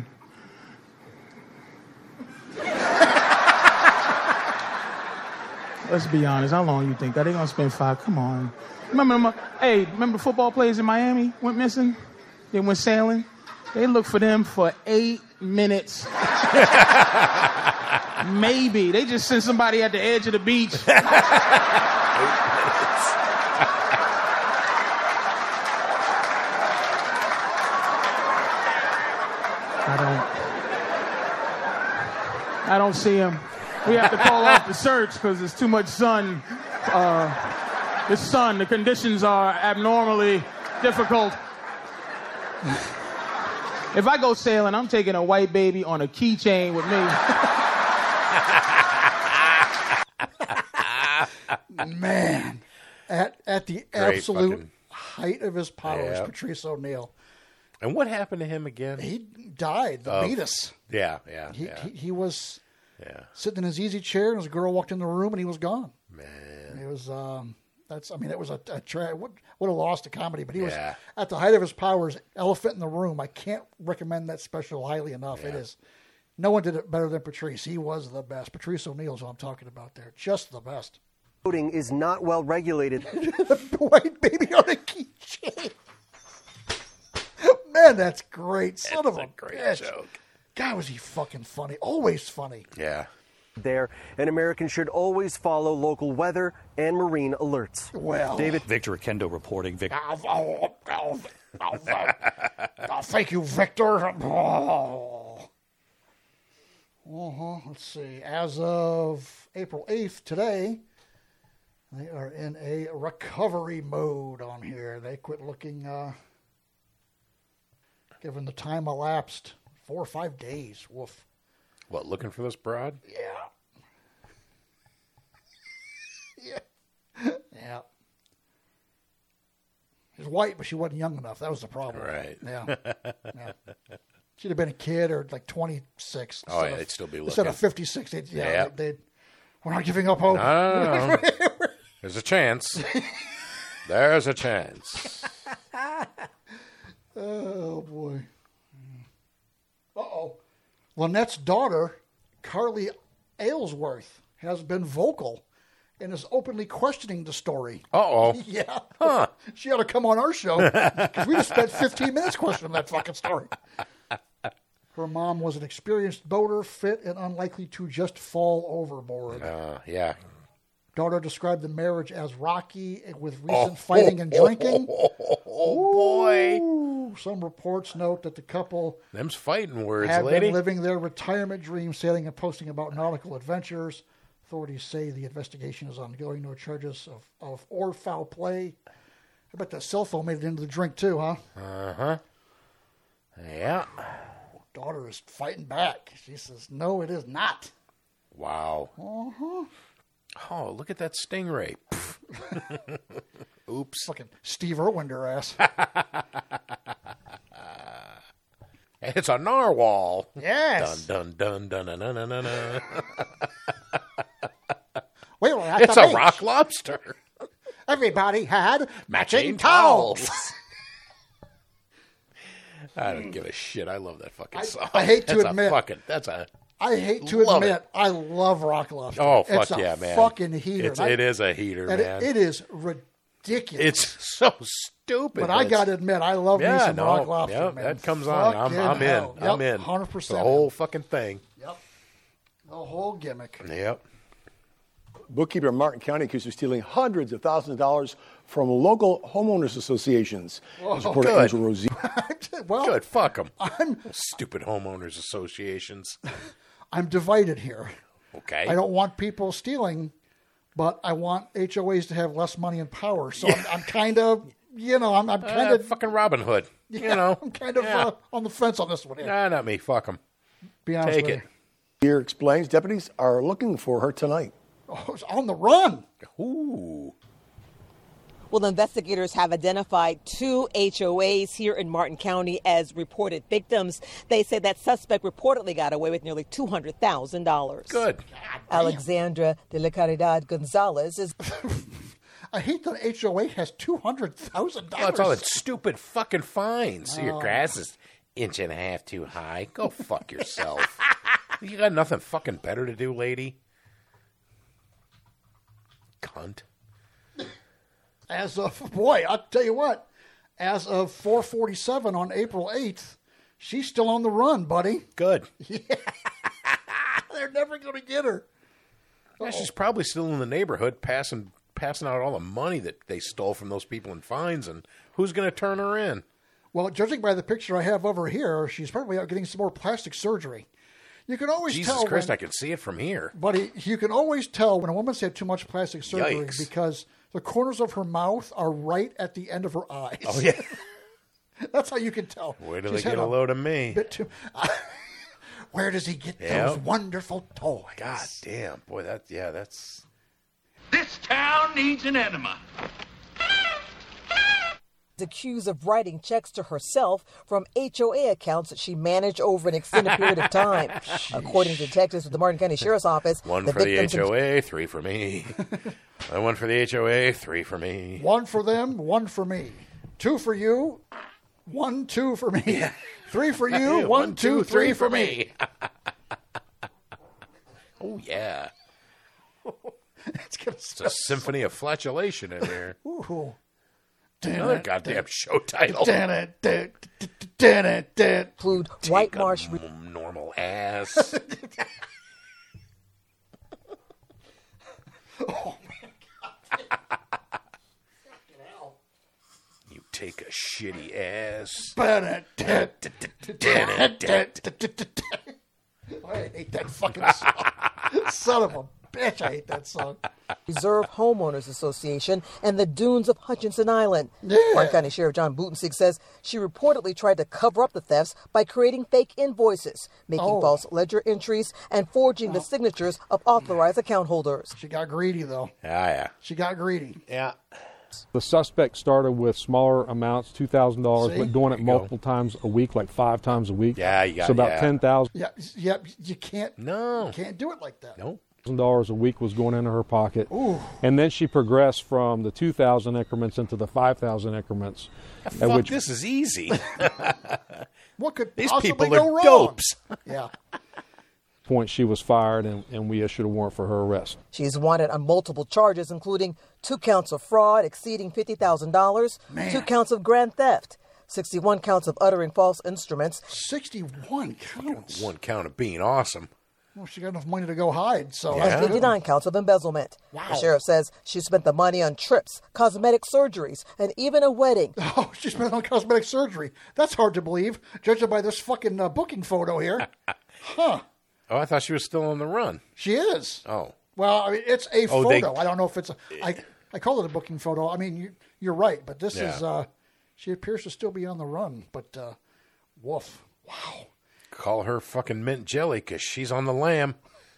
let's be honest, how long you think that? They gonna spend five, come on. Remember, hey, remember football players in Miami went missing? They went sailing. They looked for them for eight minutes. Maybe. They just sent somebody at the edge of the beach. I don't. I don't see him. We have to call off the search because there's too much sun. Uh, the sun, the conditions are abnormally difficult. If I go sailing, I'm taking a white baby on a keychain with me. Man, at at the Great absolute fucking- height of his powers, Yeah. Patrice O'Neal. And what happened to him again? He died. The Of- beatus. Yeah, yeah, He, yeah. he he was Yeah. sitting in his easy chair, and his girl walked in the room, and he was gone. Man, it was um. That's I mean, it was a, a tra- what what a loss to comedy. But he was Yeah. at the height of his powers. Elephant in the Room. I can't recommend that special highly enough. It is. No one did it better than Patrice. He was the best. Patrice O'Neal's what I'm talking about there. Just the best. Voting is not well regulated. White baby on a keychain. Man, that's great. Son That's of a, a great bitch. joke. God, was he fucking funny. Always funny. Yeah. There, and Americans should always follow local weather and marine alerts. Well, David. Victor Akendo reporting. Vic- Oh, oh, oh, oh, oh, oh, thank you, Victor. Oh. Uh-huh. Let's see. As of April eighth, today, they are in a recovery mode on here. They quit looking, uh, given the time elapsed, four or five days. Woof. What, looking for this broad? Yeah. yeah. Yeah. She was white, but she wasn't young enough. That was the problem. Right. Yeah. yeah. She'd have been a kid or like twenty-six. Oh, yeah, of- they'd still be Instead looking. of fifty-six, they'd, yeah, Yep. they'd, they'd, we're not giving up hope. No, no, no. There's a chance. There's a chance. Oh, boy. Uh-oh. Lynette's daughter, Carly Aylesworth, has been vocal and is openly questioning the story. Uh-oh. Yeah. Huh. She ought to come on our show because we just spent fifteen minutes questioning that fucking story. Her mom was an experienced boater, fit and unlikely to just fall overboard. Uh, yeah. Daughter described the marriage as rocky with recent fighting and drinking. Oh, boy. Ooh, some reports note that the couple Them's fighting words, had lady. been living their retirement dream, sailing and posting about nautical adventures. Authorities say the investigation is ongoing. No charges of, of or foul play. I bet that cell phone made it into the drink too, huh? Uh-huh. Yeah. Daughter is fighting back. She says, no, it is not. Wow. Uh-huh. Oh, look at that stingray. Oops. Fucking Steve Irwin, her ass. It's a narwhal. Yes. Dun, dun, dun, dun, dun, dun, dun, dun. Wait, well, at It's the a beach. rock lobster. Everybody had matching Matching towels. towels. I don't give a shit. I love that fucking song. I hate to that's admit- A fucking, that's a. I hate to Love admit, it. I love Rock Lobster. Oh, fuck it's a yeah, man. fucking heater. It's, And I- it is a heater, and man. it, it is ridiculous. It's so stupid. But I it's- got to admit, I love me yeah, some no, Rock Lobster, yeah, man. that comes on. I'm, Fucking I'm in. hell. I'm Yep, in. one hundred percent. The whole fucking thing. Yep. The whole gimmick. Yep. Bookkeeper in Martin County accused of stealing hundreds of thousands of dollars from local homeowners associations. Whoa, As reporter good. Angel Rosie. well, Good. Fuck them. I'm, Stupid homeowners associations. I'm divided here. Okay. I don't want people stealing, but I want H O As to have less money and power. So I'm, I'm kind of, you know, I'm, I'm kind Uh, of fucking Robin Hood. yeah, You know. I'm kind of Yeah. uh, on the fence on this one. Here. Nah, not me. Fuck them. Be honest Take with it. Here explains deputies are looking for her tonight. you. Oh, it's on the run. Ooh. Well, investigators have identified two H O As here in Martin County as reported victims. They say that suspect reportedly got away with nearly two hundred thousand dollars. Good. Alexandra de la Caridad Gonzalez is. I hate that H O A has two hundred thousand Well, it's all dollars. that stupid fucking fines. Oh. Your grass is inch and a half too high. Go fuck yourself. You got nothing fucking better to do, lady? Cunt. As of, boy, I'll tell you what, as of four forty-seven on April eighth, she's still on the run, buddy. Good. Yeah. They're never going to get her. Yeah, she's probably still in the neighborhood passing passing out all the money that they stole from those people in fines, and who's going to turn her in? Well, judging by the picture I have over here, she's probably out getting some more plastic surgery. You can always Jesus tell Christ, when, I can see it from here. buddy, you can always tell when a woman's had too much plastic surgery Yikes. because the corners of her mouth are right at the end of her eyes. Oh, yeah. That's how you can tell. Where do She's they had get a load of me? Bit too, where does he get Yep. those wonderful toys? God damn. Boy, that, yeah, that's... This town needs an enema. Accused of writing checks to herself from H O A accounts that she managed over an extended period of time. According to detectives with the Martin County Sheriff's Office, One the for the victims H O A, three for me. Uh, One for the H O A, three for me. One for them, one for me. Two for you, one, two for me. Three for you, one, two, three for me. Oh, yeah. It's, gonna It's a symphony of flatulation in there. Ooh. Another goddamn show title. Include White Marsh. M- normal ass. Oh, You take a shitty ass. I hate that fucking song. Son of a bitch, I hate that song. Reserve Homeowners Association and the dunes of Hutchinson Island. Yeah. Martin County Sheriff John Butensig says she reportedly tried to cover up the thefts by creating fake invoices, making Oh. false ledger entries, and forging the signatures of authorized account holders. She got greedy, though. Ah, yeah. She got greedy. Yeah. The suspect started with smaller amounts, two thousand dollars, See? but doing it There you go. multiple times a week, like five times a week. Yeah, you got So about yeah. ten thousand Yeah, yeah, you can't. No. You can't do it like that. Nope. dollars a week was going into her pocket. Ooh. And then she progressed from the two thousand increments into the five thousand increments. Yeah, at fuck, which this is easy. What could These possibly people go are wrong? dopes. Yeah. point she was fired, and, and we issued a warrant for her arrest. She's wanted on multiple charges, including two counts of fraud exceeding fifty thousand dollars, two counts of grand theft, sixty-one counts of uttering false instruments. sixty-one counts? One count of being awesome. Well, she got enough money to go hide, so And that's good. fifty-nine counts of embezzlement. Wow. The sheriff says she spent the money on trips, cosmetic surgeries, and even a wedding. Oh, she spent it on cosmetic surgery. That's hard to believe, judging by this fucking uh, booking photo here. Huh. Oh, I thought she was still on the run. She is. Oh. Well, I mean, it's a Oh, they- photo. I don't know if it's a... I, I call it a booking photo. I mean, you, you're right, but this Yeah. is... Uh, she appears to still be on the run, but uh, woof. Wow. Call her fucking mint jelly because she's on the lam.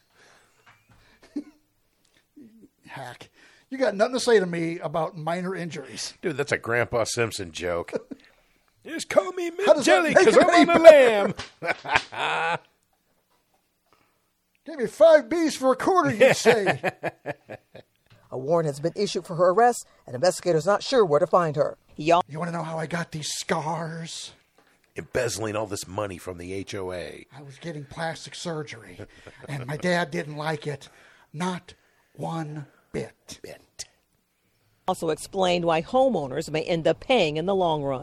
Hack. You got nothing to say to me about minor injuries. Dude, that's a Grandpa Simpson joke. Just call me How mint does jelly that make because it I'm any on the better? lam. Give me five B's for a quarter, you'd say. A warrant has been issued for her arrest, and investigators not sure where to find her. You want to know how I got these scars? Embezzling all this money from the H O A. I was getting plastic surgery, and my dad didn't like it. Not one bit. Bit. Also explained why homeowners may end up paying in the long run.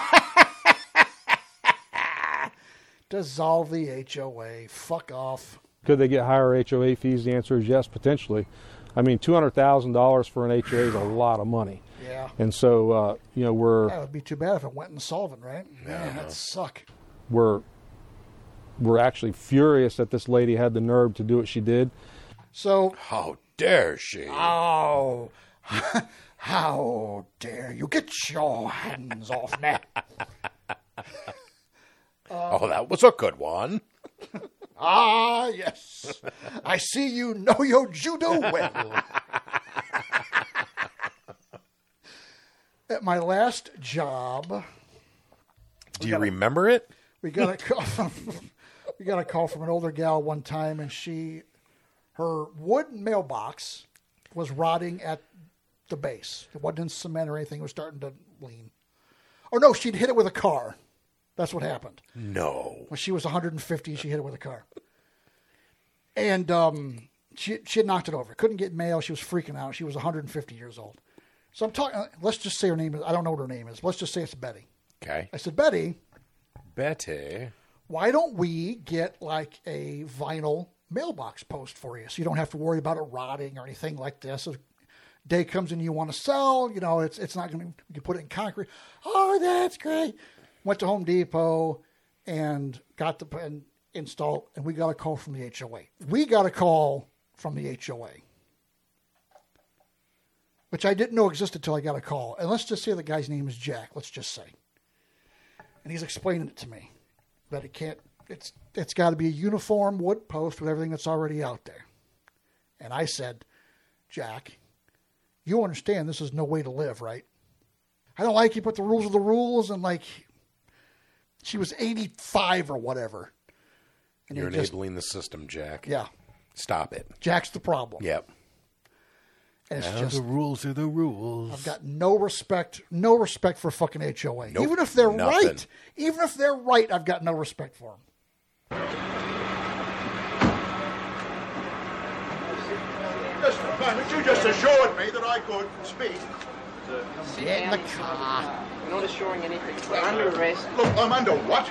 Dissolve the H O A. Fuck off. Could they get higher H O A fees? The answer is yes, potentially. I mean, two hundred thousand dollars for an H O A is a lot of money. Yeah. And so, uh, you know, we're... That would be too bad if it went insolvent, right? Yeah. Man, that'd suck. We're, we're actually furious that this lady had the nerve to do what she did. So... How dare she? Oh... How dare you? Get your hands off me. uh, oh, that was a good one. Ah, yes. I see you know your judo well. At my last job... Do you remember it? We got a call from, we got a call from an older gal one time, and she... Her wood mailbox was rotting at the base. It wasn't in cement or anything. It was starting to lean. Oh, no, she'd hit it with a car. That's what happened. No. When she was one hundred fifty, she hit it with a car. And um, she she had knocked it over. Couldn't get mail. She was freaking out. She was one hundred fifty years old. So I'm talking, let's just say her name is, I don't know what her name is. Let's just say it's Betty. Okay. I said, Betty. Betty. Why don't we get like a vinyl mailbox post for you so you don't have to worry about it rotting or anything like this? If day comes and you want to sell, you know, it's it's not going to, you can put it in concrete. Oh, that's great. Went to Home Depot and got the and installed, and we got a call from the H O A. We got a call from the H O A, which I didn't know existed until I got a call. And let's just say the guy's name is Jack. Let's just say, and he's explaining it to me that it can't. It's it's got to be a uniform wood post with everything that's already out there. And I said, Jack, you understand this is no way to live, right? I don't like you, but the rules are the rules, and like. She was eighty-five or whatever. And You're just, enabling the system, Jack. Yeah. Stop it. Jack's the problem. Yep. And it's now just, the rules are the rules. I've got no respect, no respect for fucking H O A. Nope, even if they're nothing. right, even if they're right, I've got no respect for them. Just a moment, you just assured me that I could speak. Get in the car. We're not assuring anything. We're under arrest. Look, I'm under what?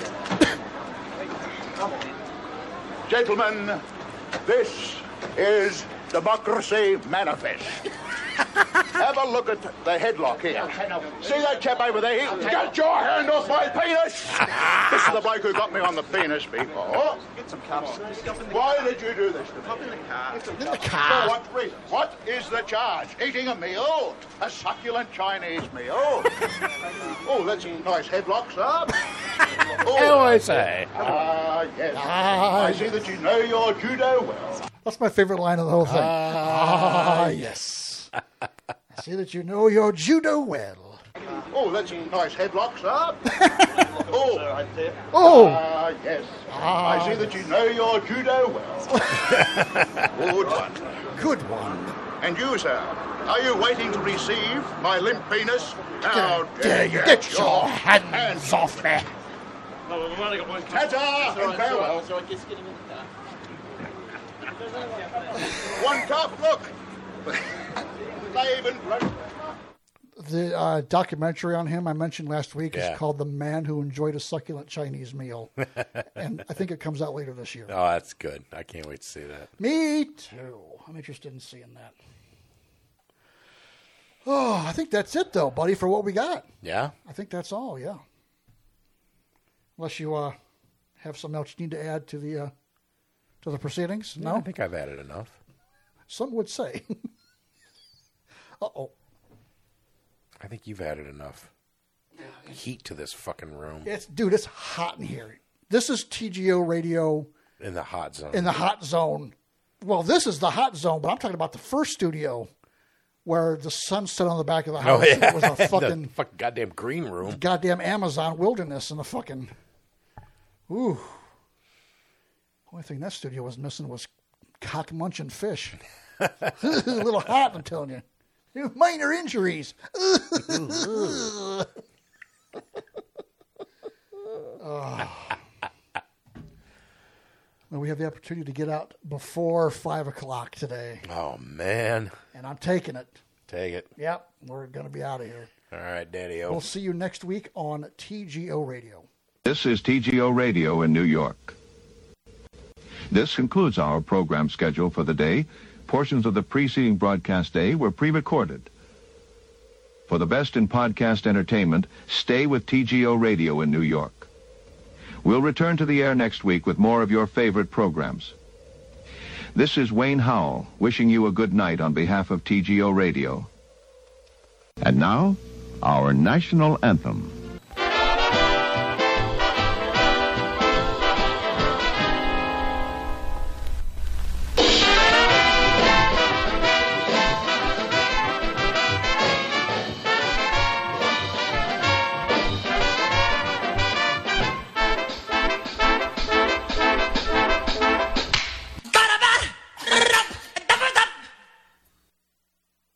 Gentlemen, this is Democracy Manifest. Have a look at the headlock here. See that chap over there? Get your hand off my penis! This is the bloke who got me on the penis before. Get some cups. Why did you do this to me? In the car. In the car. For what reason? What is the charge? Eating a meal? A succulent Chinese meal? Oh, that's a nice headlock, sir. Oh, I say. Ah, yes. Ah, I see that you know your judo well. That's my favorite line of the whole thing. Ah, Ah, yes. I see that you know your judo well. Oh, that's a nice headlock, sir. Oh, Oh. Ah, yes. Ah. I see that you know your judo well. Good one. Good one. And you, sir, are you waiting to receive my limp penis? How dare you Get your hands off me. Ta-ta and farewell. One cup, look. Laban. The uh, documentary on him I mentioned last week Yeah. is called The Man Who Enjoyed a Succulent Chinese Meal. And I think it comes out later this year. Oh, that's good. I can't wait to see that. Me too. I'm interested in seeing that. Oh, I think that's it, though, buddy, for what we got. Yeah? I think that's all, yeah. Unless you uh, have something else you need to add to the uh, to the proceedings? Yeah, No? I think I've added enough. Some would say. Uh-oh. I think you've added enough heat to this fucking room. It's, dude, it's hot in here. This is T G O Radio. In the hot zone. In the hot zone. Well, this is the hot zone, but I'm talking about the first studio where the sun set on the back of the house. Oh, yeah. It was a fucking, the fucking goddamn green room. goddamn Amazon wilderness in the fucking... Ooh. Only thing that studio was missing was cock-munching fish. A little hot, I'm telling you. Minor injuries. Oh. Well, we have the opportunity to get out before five o'clock today. Oh, man. And I'm taking it. Take it. Yep, we're going to be out of here. All right, Daddy-o. We'll see you next week on T G O Radio. This is T G O Radio in New York. This concludes our program schedule for the day. Portions of the preceding broadcast day were pre-recorded. For the best in podcast entertainment, stay with T G O Radio in New York. We'll return to the air next week with more of your favorite programs. This is Wayne Howell, wishing you a good night on behalf of T G O Radio. And now, our national anthem.